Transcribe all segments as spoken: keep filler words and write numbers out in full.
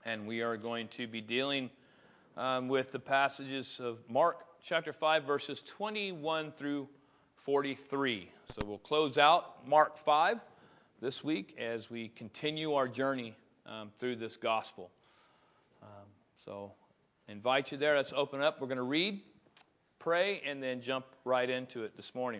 and we are going to be dealing um, with the passages of Mark chapter five, verses twenty-one through forty-three. So we'll close out Mark five this week as we continue our journey um, through this gospel. Um, so I invite you there. Let's open up. We're going to read, pray, and then jump right into it this morning.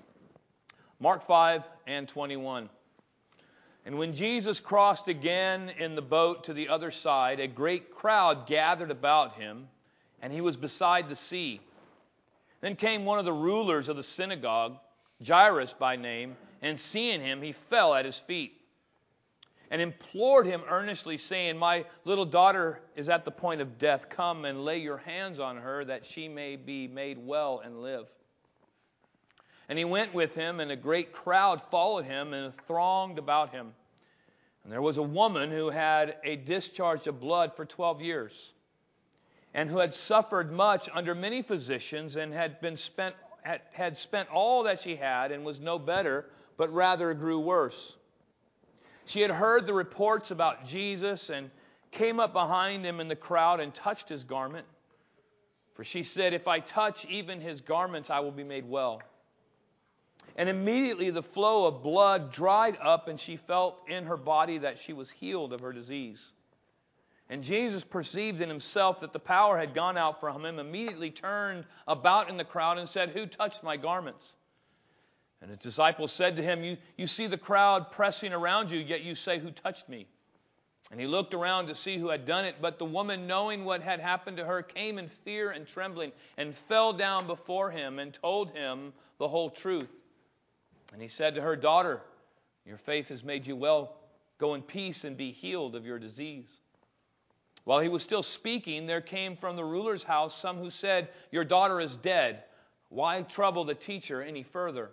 Mark five and twenty-one. And when Jesus crossed again in the boat to the other side, a great crowd gathered about him, and he was beside the sea. Then came one of the rulers of the synagogue, Jairus by name, and seeing him, he fell at his feet and implored him earnestly, saying, "My little daughter is at the point of death. Come and lay your hands on her, that she may be made well and live." And he went with him, and a great crowd followed him and thronged about him. And there was a woman who had a discharge of blood for twelve years, and who had suffered much under many physicians, and had been spent had, had spent all that she had, and was no better, but rather grew worse. She had heard the reports about Jesus, and came up behind him in the crowd and touched his garment. For she said, "If I touch even his garments, I will be made well." And immediately the flow of blood dried up, and she felt in her body that she was healed of her disease. And Jesus perceived in himself that the power had gone out from him, immediately turned about in the crowd and said, "Who touched my garments?" And his disciples said to him, you, you see the crowd pressing around you, yet you say, "Who touched me?" And he looked around to see who had done it. But the woman, knowing what had happened to her, came in fear and trembling, and fell down before him and told him the whole truth. And he said to her, "Daughter, your faith has made you well. Go in peace and be healed of your disease." While he was still speaking, there came from the ruler's house some who said, "Your daughter is dead. Why trouble the teacher any further?"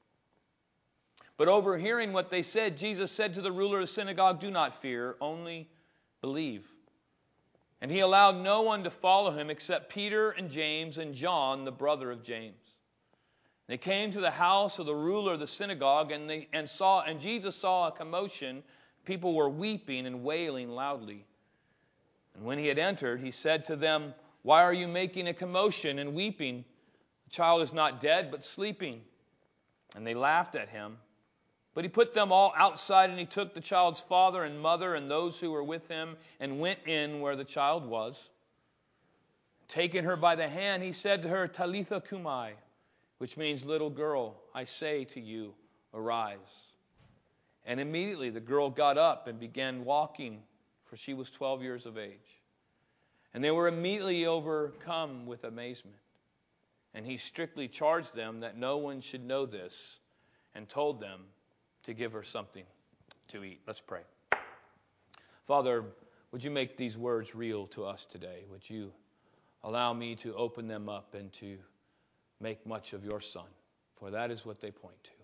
But overhearing what they said, Jesus said to the ruler of the synagogue, "Do not fear, only believe." And he allowed no one to follow him except Peter and James and John, the brother of James. They came to the house of the ruler of the synagogue, and they and saw and Jesus saw a commotion. People were weeping and wailing loudly. And when he had entered, he said to them, "Why are you making a commotion and weeping? The child is not dead, but sleeping." And they laughed at him. But he put them all outside, and he took the child's father and mother and those who were with him, and went in where the child was. Taking her by the hand, he said to her, "Talitha kumai," which means, "Little girl, I say to you, arise." And immediately the girl got up and began walking, for she was twelve years of age. And they were immediately overcome with amazement. And he strictly charged them that no one should know this, and told them to give her something to eat. Let's pray. Father, would you make these words real to us today? Would you allow me to open them up and to make much of your Son? For that is what they point to.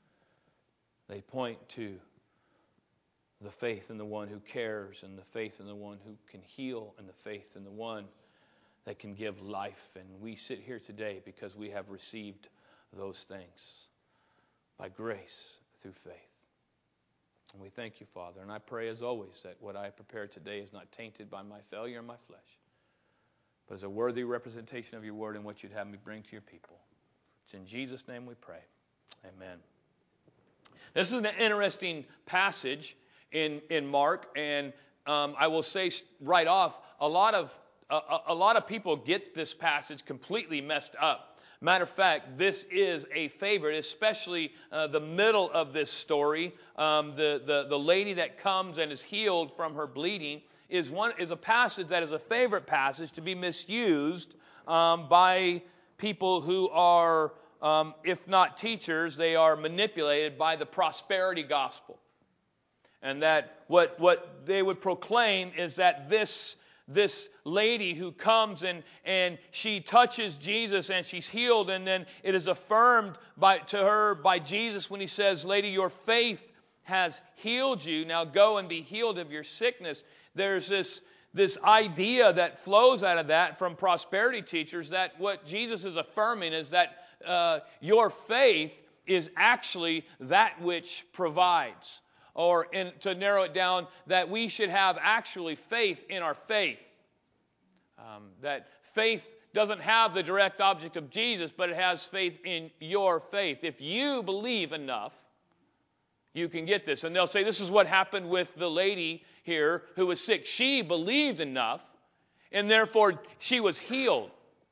They point to the faith in the one who cares, and the faith in the one who can heal, and the faith in the one that can give life. And we sit here today because we have received those things by grace through faith. And we thank you, Father. And I pray, as always, that what I prepared today is not tainted by my failure and my flesh, but is a worthy representation of your word and what you'd have me bring to your people. It's in Jesus' name we pray. Amen. This is an interesting passage in, in Mark, and um, I will say right off, a lot of a, a lot of people get this passage completely messed up. Matter of fact, this is a favorite, especially uh, the middle of this story. Um, the, the, the lady that comes and is healed from her bleeding is one is a passage that is a favorite passage to be misused um, by people who are, um, if not teachers, they are manipulated by the prosperity gospel. And that what, what they would proclaim is that this This lady who comes and, and she touches Jesus and she's healed, and then it is affirmed by to her by Jesus when he says, "Lady, your faith has healed you. Now go and be healed of your sickness." There's this, this idea that flows out of that from prosperity teachers that what Jesus is affirming is that uh, your faith is actually that which provides. or in, to narrow it down, that we should have actually faith in our faith. Um, that faith doesn't have the direct object of Jesus, but it has faith in your faith. If you believe enough, you can get this. And they'll say, this is what happened with the lady here who was sick. She believed enough, and therefore she was healed.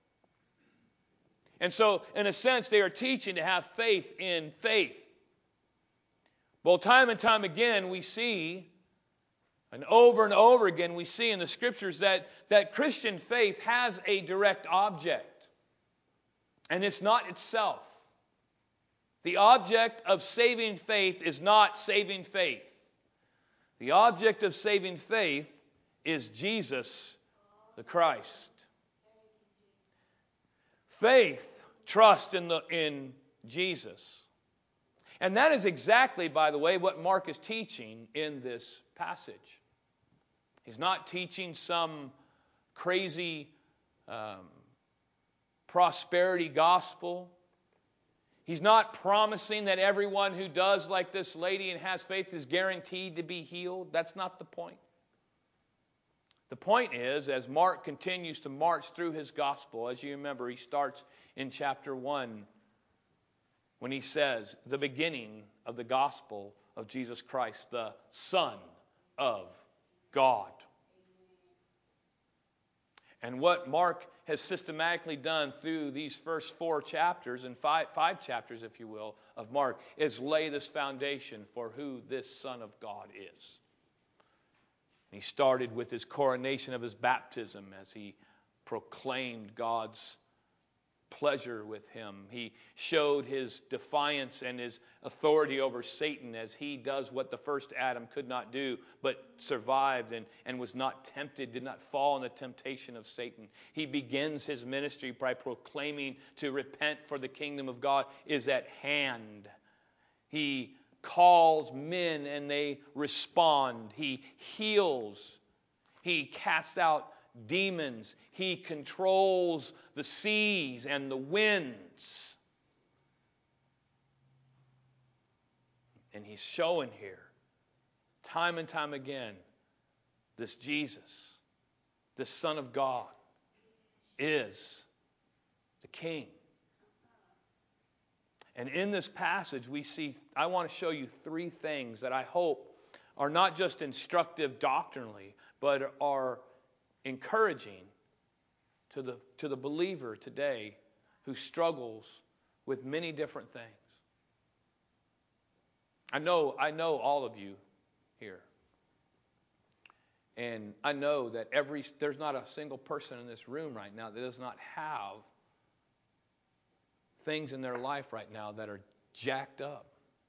And so, in a sense, they are teaching to have faith in faith. Well, time and time again, we see, and over and over again, we see in the Scriptures that, that Christian faith has a direct object. And it's not itself. The object of saving faith is not saving faith. The object of saving faith is Jesus the Christ. Faith, trust in the in Jesus. And that is exactly, by the way, what Mark is teaching in this passage. He's not teaching some crazy um, prosperity gospel. He's not promising that everyone who does like this lady and has faith is guaranteed to be healed. That's not the point. The point is, as Mark continues to march through his gospel, as you remember, he starts in chapter one when he says, the beginning of the gospel of Jesus Christ, the Son of God. And what Mark has systematically done through these first four chapters, and five, five chapters, if you will, of Mark, is lay this foundation for who this Son of God is. He started with his coronation of his baptism as he proclaimed God's pleasure with him. He showed his defiance and his authority over Satan as he does what the first Adam could not do, but survived and, and was not tempted, did not fall in the temptation of Satan. He begins his ministry by proclaiming to repent, for the kingdom of God is at hand. He calls men and they respond. He heals. He casts out demons. He controls the seas and the winds. And he's showing here, time and time again, this Jesus, this Son of God, is the King. And in this passage, we see, I want to show you three things that I hope are not just instructive doctrinally, but are encouraging to the, to the believer today who struggles with many different things. I know, I know all of you here. And I know that every there's not a single person in this room right now that does not have things in their life right now that are jacked up.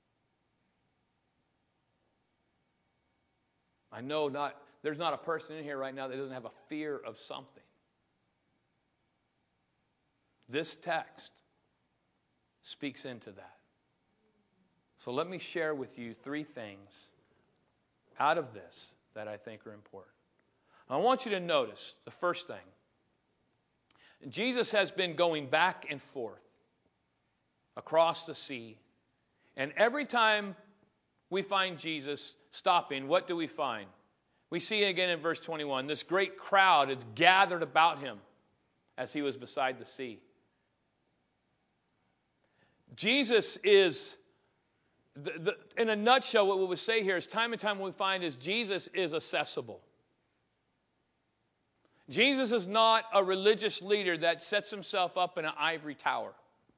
I know not there's not a person in here right now that doesn't have a fear of something. This text speaks into that. So let me share with you three things out of this that I think are important. I want you to notice the first thing. Jesus has been going back and forth across the sea. And every time we find Jesus stopping, what do we find? We see again in verse twenty-one, this great crowd is gathered about him as he was beside the sea. Jesus is, the, the, in a nutshell, what we would say here is time and time what we find is Jesus is accessible. Jesus is not a religious leader that sets himself up in an ivory tower.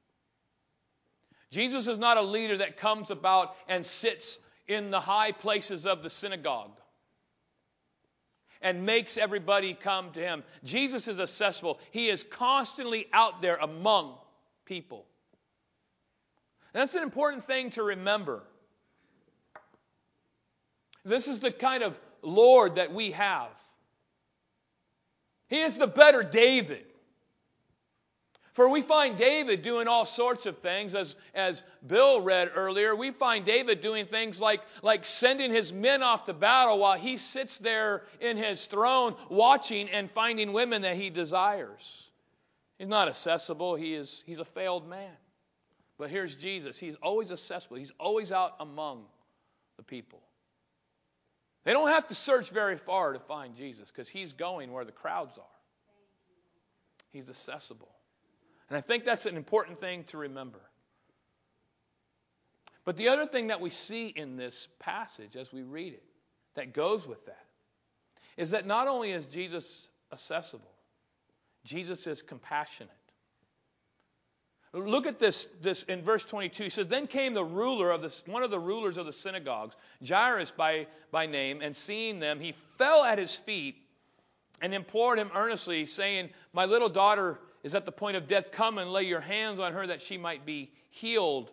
Jesus is not a leader that comes about and sits in the high places of the synagogue and makes everybody come to him. Jesus is accessible. He is constantly out there among people. And that's an important thing to remember. This is the kind of Lord that we have. He is the better David. For we find David doing all sorts of things. As, as Bill read earlier, we find David doing things like, like sending his men off to battle while he sits there in his throne watching and finding women that he desires. He's not accessible. He is, he's a failed man. But here's Jesus. He's always accessible. He's always out among the people. They don't have to search very far to find Jesus because he's going where the crowds are. He's accessible. And I think that's an important thing to remember. But the other thing that we see in this passage as we read it that goes with that is that not only is Jesus accessible, Jesus is compassionate. Look at this, this in verse twenty-two. He says, then came the ruler of this, one of the rulers of the synagogues, Jairus by, by name, and seeing them, he fell at his feet and implored him earnestly, saying, my little daughter is at the point of death. Come and lay your hands on her that she might be healed.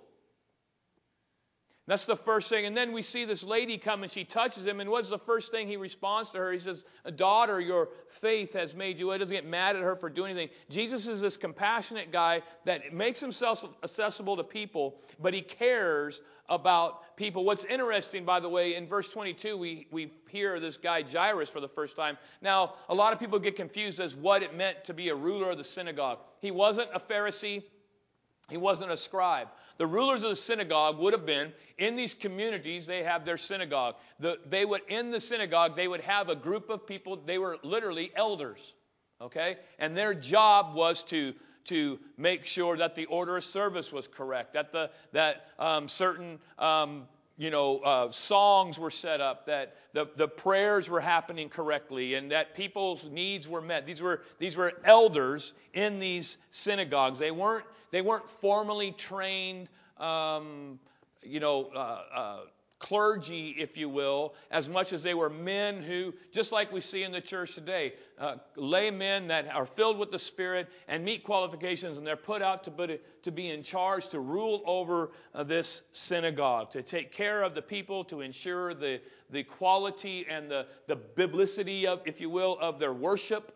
That's the first thing. And then we see this lady come and she touches him. And what's the first thing he responds to her? He says, daughter, your faith has made you well. He doesn't get mad at her for doing anything. Jesus is this compassionate guy that makes himself accessible to people, but he cares about people. What's interesting, by the way, in verse twenty-two, we, we hear this guy Jairus for the first time. Now, a lot of people get confused as what it meant to be a ruler of the synagogue. He wasn't a Pharisee. He wasn't a scribe. The rulers of the synagogue would have been, in these communities, they have their synagogue. The, they would, in the synagogue, they would have a group of people, they were literally elders, okay? And their job was to, to make sure that the order of service was correct, that the that um, certain um, you know uh, songs were set up, that the, the prayers were happening correctly, and that people's needs were met. These were these were elders in these synagogues. They weren't They weren't formally trained, um, you know, uh, uh, clergy, if you will, as much as they were men who, just like we see in the church today, uh, laymen that are filled with the Spirit and meet qualifications, and they're put out to, put it, to be in charge, to rule over uh, this synagogue, to take care of the people, to ensure the, the quality and the, the biblicity of, if you will, of their worship.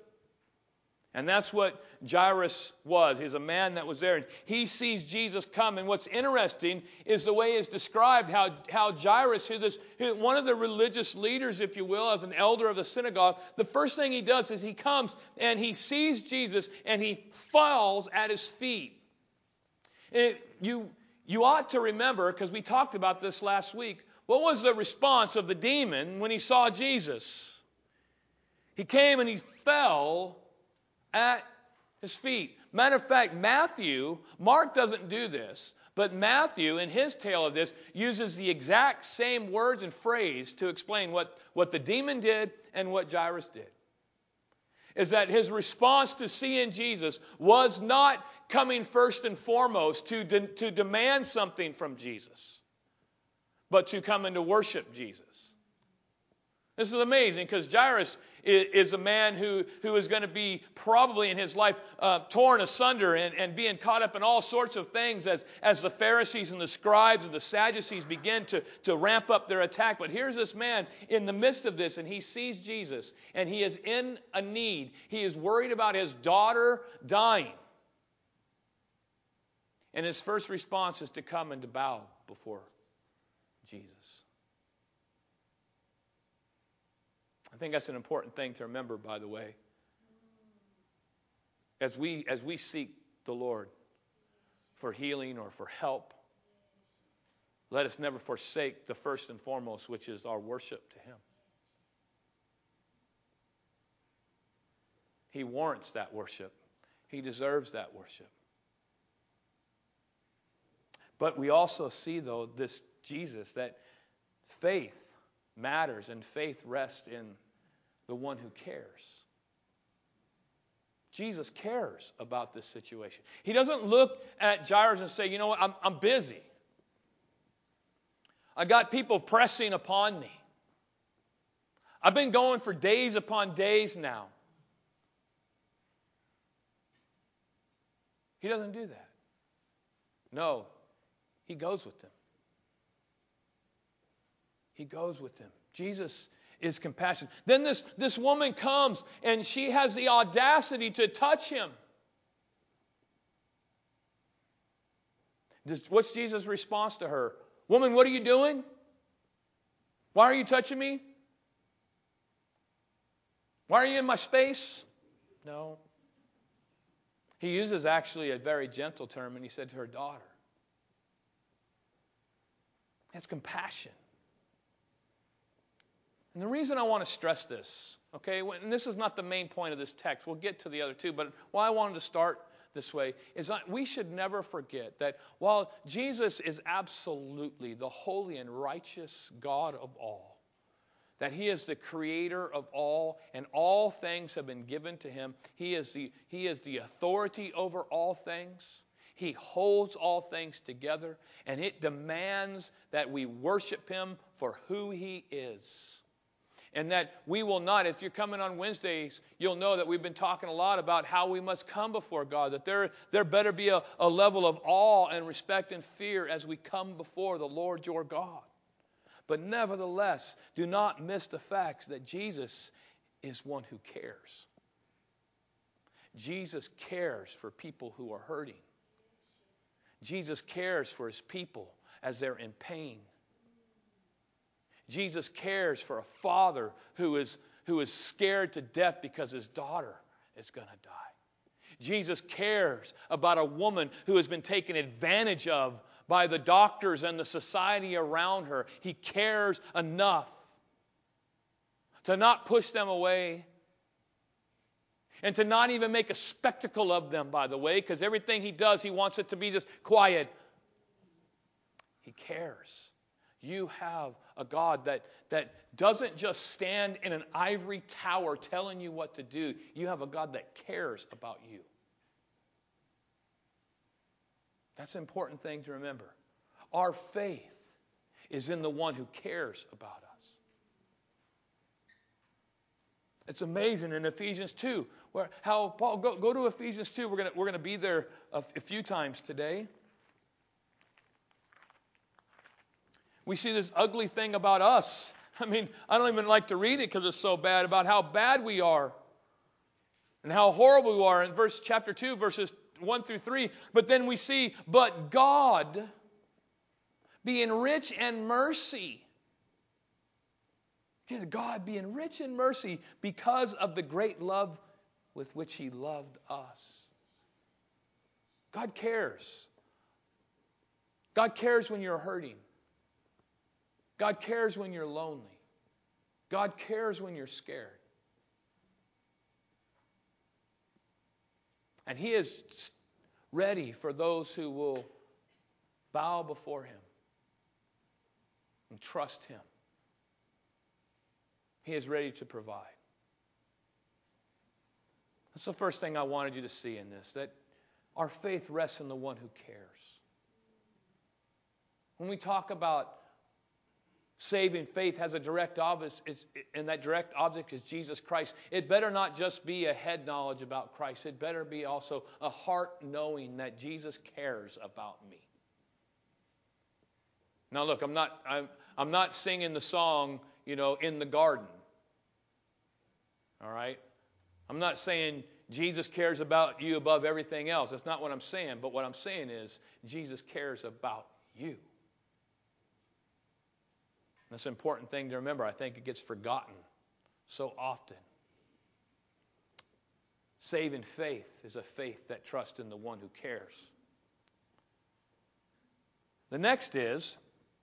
And that's what Jairus was. He's a man that was there. And he sees Jesus come. And what's interesting is the way it's described, how, how Jairus, who this, who, one of the religious leaders, if you will, as an elder of the synagogue, the first thing he does is he comes and he sees Jesus and he falls at his feet. And you, you ought to remember, because we talked about this last week, what was the response of the demon when he saw Jesus? He came and he fell at his feet. Matter of fact, Matthew, Mark doesn't do this, but Matthew, in his tale of this, uses the exact same words and phrase to explain what, what the demon did and what Jairus did. Is that his response to seeing Jesus was not coming first and foremost to, de- to demand something from Jesus, but to come and to worship Jesus. This is amazing because Jairus is a man who, who is going to be probably in his life uh, torn asunder and, and being caught up in all sorts of things as, as the Pharisees and the scribes and the Sadducees begin to, to ramp up their attack. But here's this man in the midst of this, and he sees Jesus, and he is in a need. He is worried about his daughter dying. And his first response is to come and to bow before Jesus. I think that's an important thing to remember, by the way. As we, as we seek the Lord for healing or for help, let us never forsake the first and foremost, which is our worship to Him. He warrants that worship. He deserves that worship. But we also see, though, this Jesus, that faith matters and faith rests in the one who cares. Jesus cares about this situation. He doesn't look at Jairus and say, you know what, I'm, I'm busy. I got people pressing upon me. I've been going for days upon days now. He doesn't do that. No, He goes with them. He goes with them. Jesus is compassionate. Then this, this woman comes and she has the audacity to touch him. Does, what's Jesus' response to her? Woman, what are you doing? Why are you touching me? Why are you in my space? No. He uses actually a very gentle term, and he said to her daughter. That's compassion. And the reason I want to stress this, okay, and this is not the main point of this text. We'll get to the other two, but why I wanted to start this way is that we should never forget that while Jesus is absolutely the holy and righteous God of all, that He is the creator of all, and all things have been given to Him. He is the, He is the authority over all things. He holds all things together, and it demands that we worship Him for who He is. And that we will not, if you're coming on Wednesdays, you'll know that we've been talking a lot about how we must come before God. That there, there better be a, a level of awe and respect and fear as we come before the Lord your God. But nevertheless, do not miss the fact that Jesus is one who cares. Jesus cares for people who are hurting. Jesus cares for His people as they're in pain. Jesus cares for a father who is, who is scared to death because his daughter is going to die. Jesus cares about a woman who has been taken advantage of by the doctors and the society around her. He cares enough to not push them away and to not even make a spectacle of them, by the way, because everything He does, He wants it to be just quiet. He cares. You have a God that, that doesn't just stand in an ivory tower telling you what to do. You have a God that cares about you. That's an important thing to remember. Our faith is in the one who cares about us. It's amazing in Ephesians two, where how Paul go, go to Ephesians two. We're gonna we're gonna be there a, a few times today. We see this ugly thing about us. I mean, I don't even like to read it because it's so bad, about how bad we are and how horrible we are in verse chapter two, verses one through three. But then we see, but God, being rich in mercy, God being rich in mercy because of the great love with which He loved us. God cares. God cares when you're hurting. God cares when you're lonely. God cares when you're scared. And He is ready for those who will bow before Him and trust Him. He is ready to provide. That's the first thing I wanted you to see in this, that our faith rests in the one who cares. When we talk about saving faith has a direct object, and that direct object is Jesus Christ. It better not just be a head knowledge about Christ. It better be also a heart knowing that Jesus cares about me. Now, look, I'm not I'm I'm not singing the song, you know, in the garden. All right, I'm not saying Jesus cares about you above everything else. That's not what I'm saying. But what I'm saying is Jesus cares about you. That's an important thing to remember. I think it gets forgotten so often. Saving faith is a faith that trusts in the one who cares. The next is,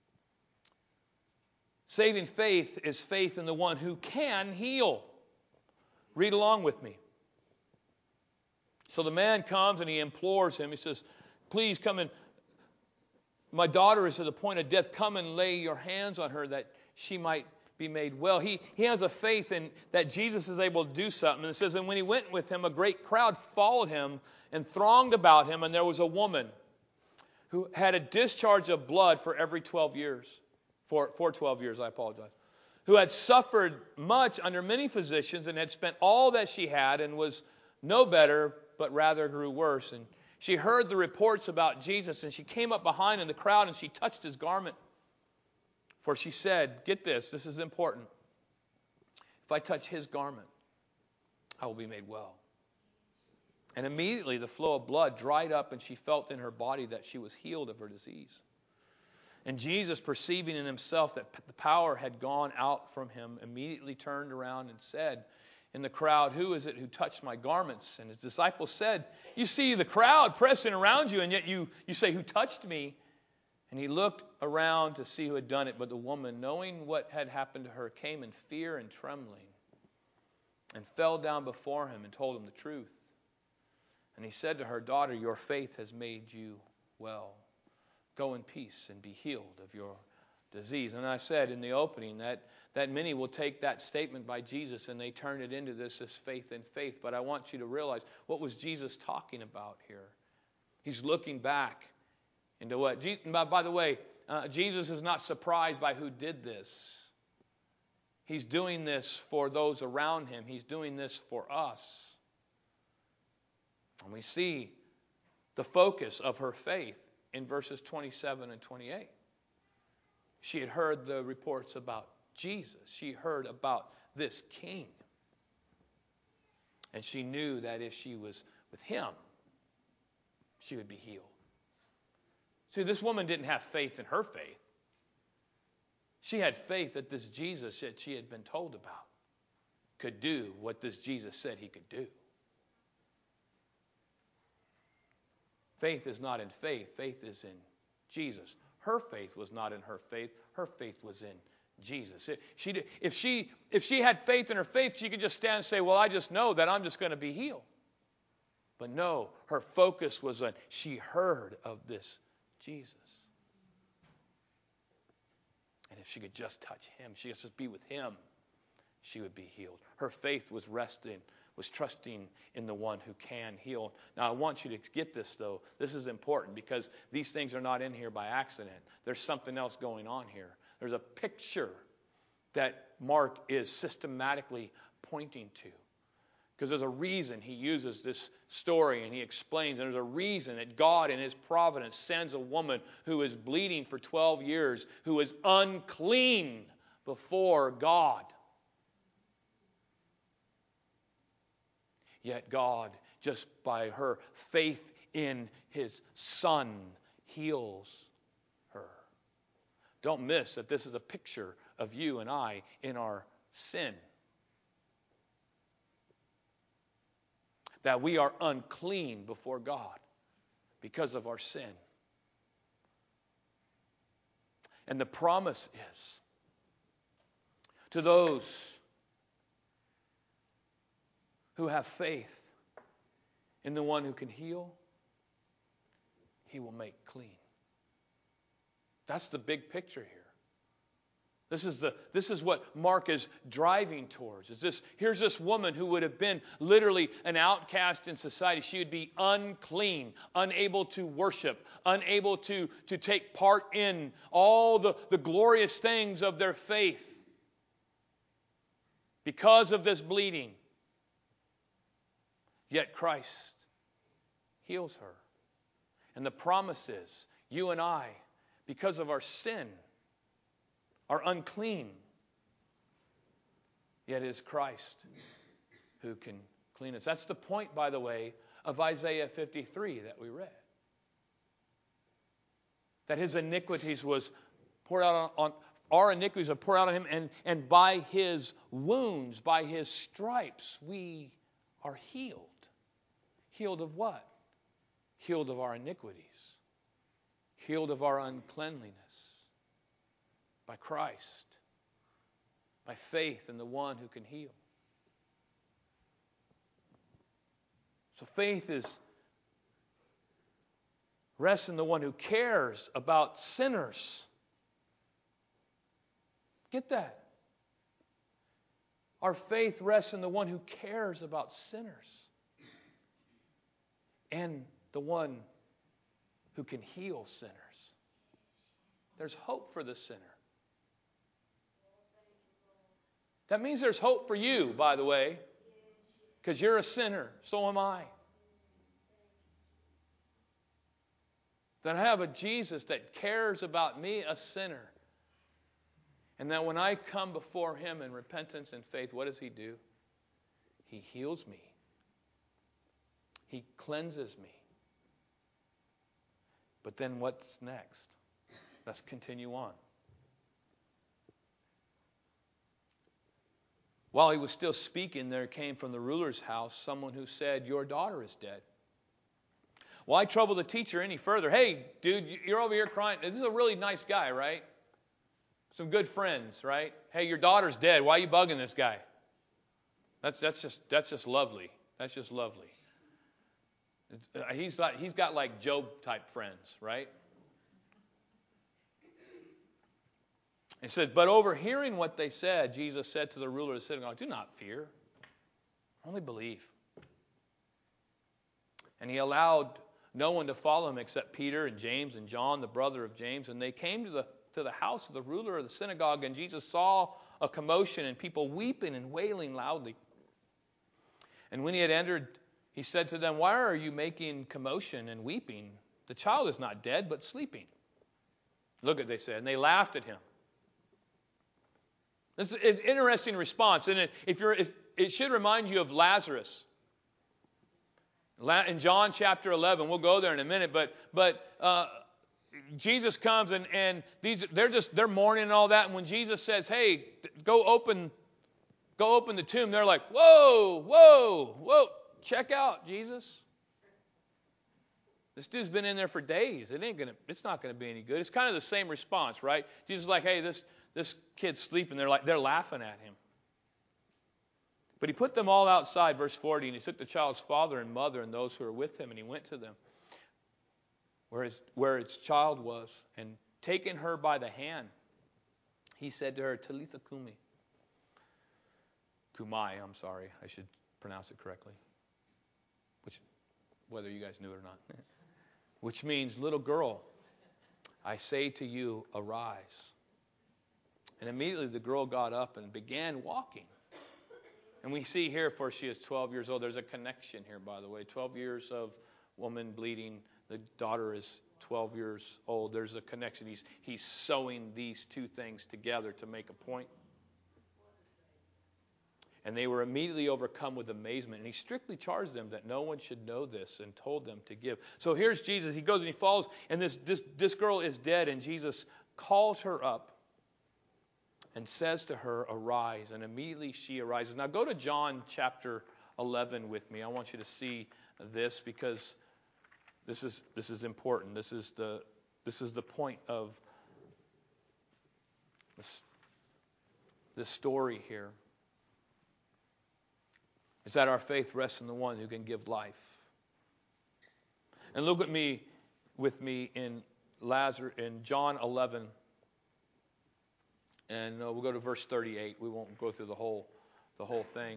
saving faith is faith in the one who can heal. Read along with me. So the man comes and he implores him. He says, please come and my daughter is at the point of death. Come and lay your hands on her that she might be made well. He, he has a faith in that Jesus is able to do something. And it says, and when he went with him, a great crowd followed him and thronged about him. And there was a woman who had a discharge of blood for every twelve years. For, for twelve years, I apologize. Who had suffered much under many physicians and had spent all that she had and was no better, but rather grew worse. And she heard the reports about Jesus, and she came up behind in the crowd, and she touched His garment. For she said, get this, this is important. If I touch His garment, I will be made well. And immediately the flow of blood dried up, and she felt in her body that she was healed of her disease. And Jesus, perceiving in Himself that the power had gone out from Him, immediately turned around and said in the crowd, who is it who touched my garments? And His disciples said, you see the crowd pressing around you, and yet you, you say, who touched me? And he looked around to see who had done it, but the woman, knowing what had happened to her, came in fear and trembling and fell down before him and told him the truth. And he said to her, "Daughter, your faith has made you well. Go in peace and be healed of your disease." And I said in the opening that, that many will take that statement by Jesus and they turn it into this as faith in faith. But I want you to realize, what was Jesus talking about here? He's looking back into what? By, by the way, uh, Jesus is not surprised by who did this. He's doing this for those around him. He's doing this for us. And we see the focus of her faith in verses twenty-seven and twenty-eight. She had heard the reports about Jesus. She heard about this king. And she knew that if she was with him, she would be healed. See, this woman didn't have faith in her faith. She had faith that this Jesus that she had been told about could do what this Jesus said he could do. Faith is not in faith. Faith is in Jesus. Her faith was not in her faith. Her faith was in Jesus. It, she did, if she if she had faith in her faith, she could just stand and say, "Well, I just know that I'm just going to be healed." But no, her focus was on, she heard of this Jesus. And if she could just touch him, she could just be with him, she would be healed. Her faith was resting, was trusting in the one who can heal. Now, I want you to get this, though. This is important because these things are not in here by accident. There's something else going on here. There's a picture that Mark is systematically pointing to. Because there's a reason he uses this story and he explains, and there's a reason that God in his providence sends a woman who is bleeding for twelve years, who is unclean before God. Yet God, just by her faith in his Son, heals her. Don't miss that this is a picture of you and I in our sin. That we are unclean before God because of our sin. And the promise is to those who have faith in the one who can heal, he will make clean. That's the big picture here. This is the this is what Mark is driving towards. Is this here's this woman who would have been literally an outcast in society. She would be unclean, unable to worship, unable to, to take part in all the, the glorious things of their faith because of this bleeding. Yet Christ heals her. And the promise is, you and I, because of our sin, are unclean. Yet it is Christ who can clean us. That's the point, by the way, of Isaiah fifty-three that we read. That his iniquities was poured out on, on our iniquities are poured out on him, and, and by his wounds, by his stripes, we are healed. Healed of what? Healed of our iniquities. Healed of our uncleanliness. By Christ. By faith in the one who can heal. So faith is rests in the one who cares about sinners. Get that? Our faith rests in the one who cares about sinners. And the one who can heal sinners. There's hope for the sinner. That means there's hope for you, by the way, because you're a sinner. So am I. That I have a Jesus that cares about me, a sinner. And that when I come before him in repentance and faith, what does he do? He heals me. He cleanses me. But then what's next? Let's continue on. While he was still speaking, there came from the ruler's house someone who said, "Your daughter is dead. Why trouble the teacher any further? Hey, dude, you're over here crying. This is a really nice guy, right? Some good friends, right? Hey, your daughter's dead. Why are you bugging this guy? That's that's just that's just lovely. That's just lovely. He's like he's got like Job type friends, right? He said, but overhearing what they said, Jesus said to the ruler of the synagogue, do not fear, only believe. And he allowed no one to follow him except Peter and James and John, the brother of James. And they came to the to the house of the ruler of the synagogue, and Jesus saw a commotion and people weeping and wailing loudly. And when he had entered, he said to them, why are you making commotion and weeping? The child is not dead, but sleeping. Look at, they said, and they laughed at him. This is an interesting response, and if you're, if it should remind you of Lazarus. In John chapter eleven, we'll go there in a minute, but but uh, Jesus comes and and these they're just they're mourning and all that, and when Jesus says, "Hey, go open, go open the tomb," they're like, "Whoa, whoa, whoa! Check out Jesus. This dude's been in there for days. It ain't gonna. It's not gonna be any good." It's kind of the same response, right? Jesus is like, "Hey, this." This kid's sleeping. They're like they're laughing at him. But he put them all outside, verse forty, and he took the child's father and mother and those who were with him, and he went to them where his, where its child was, and taking her by the hand, he said to her, Talitha Kumi. Kumai, I'm sorry, I should pronounce it correctly. Which, whether you guys knew it or not. Which means, little girl, I say to you, arise. And immediately the girl got up and began walking. And we see here, for she is twelve years old. There's a connection here, by the way. twelve years of woman bleeding. The daughter is twelve years old. There's a connection. He's, he's sewing these two things together to make a point. And they were immediately overcome with amazement. And he strictly charged them that no one should know this and told them to give. So here's Jesus. He goes and he falls, and this, this, this girl is dead. And Jesus calls her up and says to her, arise. And immediately she arises. Now go to John chapter eleven with me. I want you to see this because this is this is important. This is the this is the point of this, this story here. Is that our faith rests in the one who can give life. And look at me with me in Lazarus in John eleven. And uh, we'll go to verse thirty-eight. We won't go through the whole, the whole thing.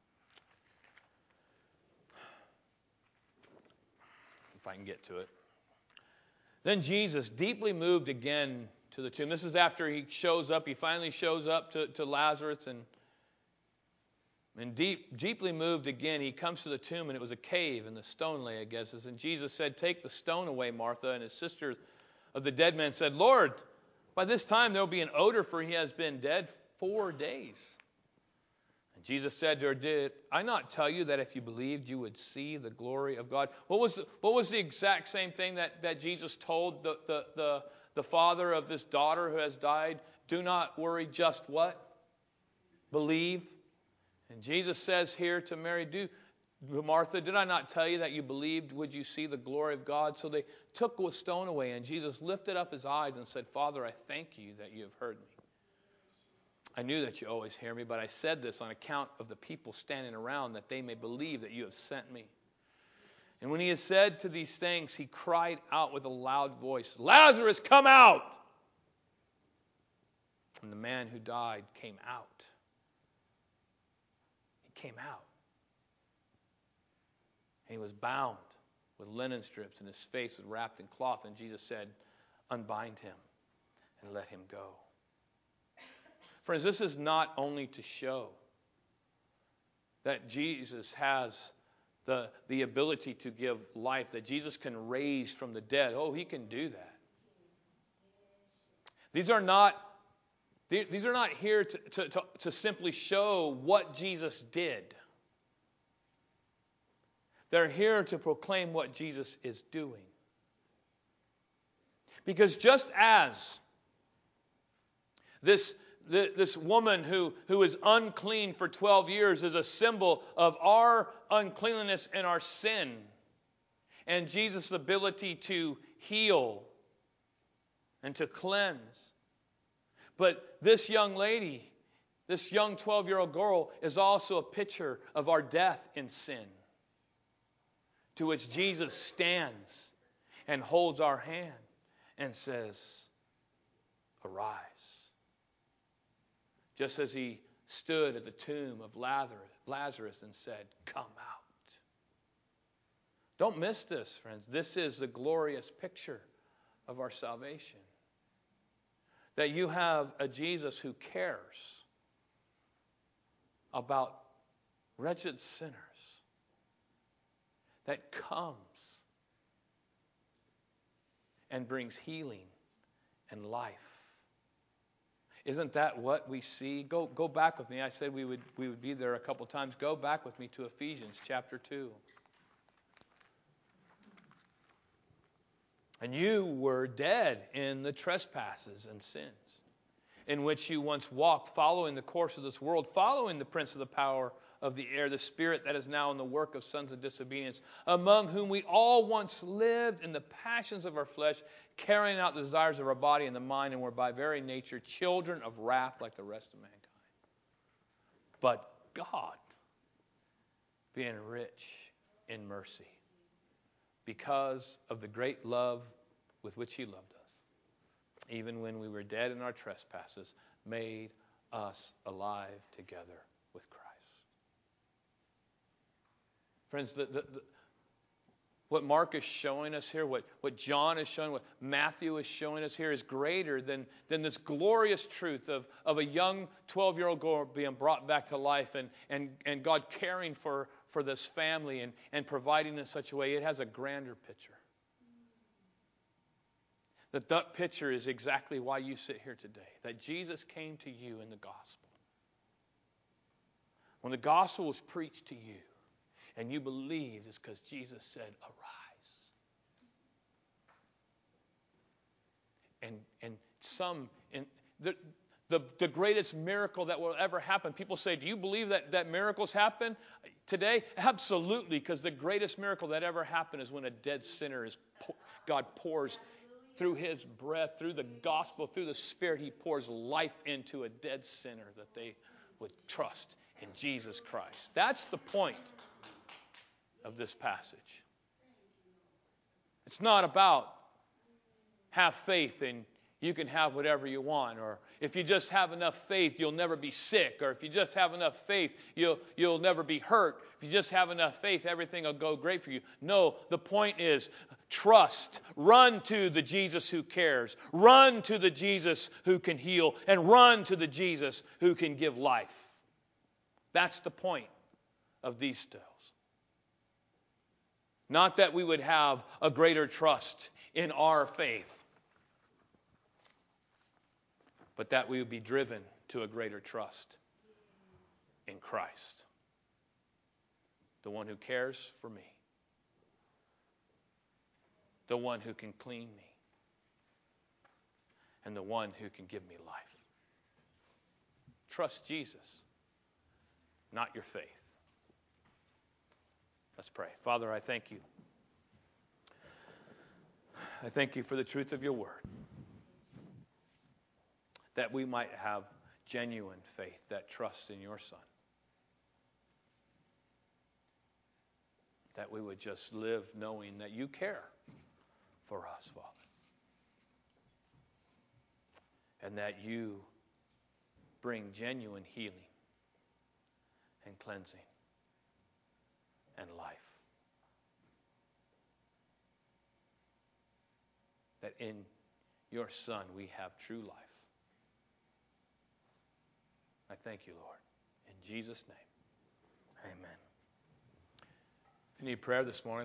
If I can get to it. Then Jesus, deeply moved again to the tomb. This is after he shows up. He finally shows up to, to Lazarus. And, and deep, deeply moved again, he comes to the tomb. And it was a cave, and the stone lay against it. And Jesus said, take the stone away, Martha. And his sister of the dead man said, Lord, by this time there will be an odor, for he has been dead four days. And Jesus said to her, did I not tell you that if you believed, you would see the glory of God? What was the, what was the exact same thing that, that Jesus told the, the, the, the father of this daughter who has died? Do not worry, just what? Believe. And Jesus says here to Mary, do Martha, did I not tell you that you believed, would you see the glory of God? So they took the stone away, and Jesus lifted up his eyes and said, Father, I thank you that you have heard me. I knew that you always hear me, but I said this on account of the people standing around, that they may believe that you have sent me. And when he had said to these things, he cried out with a loud voice, Lazarus, come out! And the man who died came out. He came out. And he was bound with linen strips, and his face was wrapped in cloth. And Jesus said, unbind him and let him go. Friends, this is not only to show that Jesus has the, the ability to give life, that Jesus can raise from the dead. Oh, he can do that. These are not, these are not here to, to, to, to simply show what Jesus did. They're here to proclaim what Jesus is doing. Because just as this, this woman who, who is unclean for twelve years is a symbol of our uncleanliness and our sin, and Jesus' ability to heal and to cleanse. But this young lady, this young twelve-year-old girl, is also a picture of our death in sin, to which Jesus stands and holds our hand and says, arise. Just as he stood at the tomb of Lazarus and said, come out. Don't miss this, friends. This is the glorious picture of our salvation. That you have a Jesus who cares about wretched sinners, that comes and brings healing and life. Isn't that what we see? Go, go back with me. I said we would, we would be there a couple times. Go back with me to Ephesians chapter two. And you were dead in the trespasses and sins, in which you once walked, following the course of this world, following the prince of the power of the air, the spirit that is now in the work of sons of disobedience, among whom we all once lived in the passions of our flesh, carrying out the desires of our body and the mind, and were by very nature children of wrath like the rest of mankind. But God, being rich in mercy, because of the great love with which He loved us, even when we were dead in our trespasses, made us alive together with Christ. Friends, the, the, the, what Mark is showing us here, what, what John is showing, what Matthew is showing us here is greater than, than this glorious truth of, of a young twelve-year-old girl being brought back to life and, and, and God caring for, for this family and, and providing in such a way. It has a grander picture. That that picture is exactly why you sit here today. That Jesus came to you in the gospel. When the gospel was preached to you and you believed, it's because Jesus said, arise. And and some, in the, the, the greatest miracle that will ever happen, people say, do you believe that, that miracles happen today? Absolutely, because the greatest miracle that ever happened is when a dead sinner is, God pours through His breath, through the gospel, through the Spirit, He pours life into a dead sinner that they would trust in Jesus Christ. That's the point of this passage. It's not about have faith and you can have whatever you want, or if you just have enough faith, you'll never be sick, or if you just have enough faith, you'll you'll never be hurt. If you just have enough faith, everything will go great for you. No, the point is trust. Run to the Jesus who cares. Run to the Jesus who can heal, and run to the Jesus who can give life. That's the point of these tales. Not that we would have a greater trust in our faith, but that we would be driven to a greater trust in Christ, the one who cares for me, the one who can clean me, and the one who can give me life. Trust Jesus, not your faith. Let's pray. Father, I thank you. I thank you for the truth of your word, that we might have genuine faith that trusts in your Son, that we would just live knowing that you care for us, Father, and that you bring genuine healing and cleansing and life. That in your Son we have true life. I thank you, Lord. In Jesus' name, amen. If you need prayer this morning,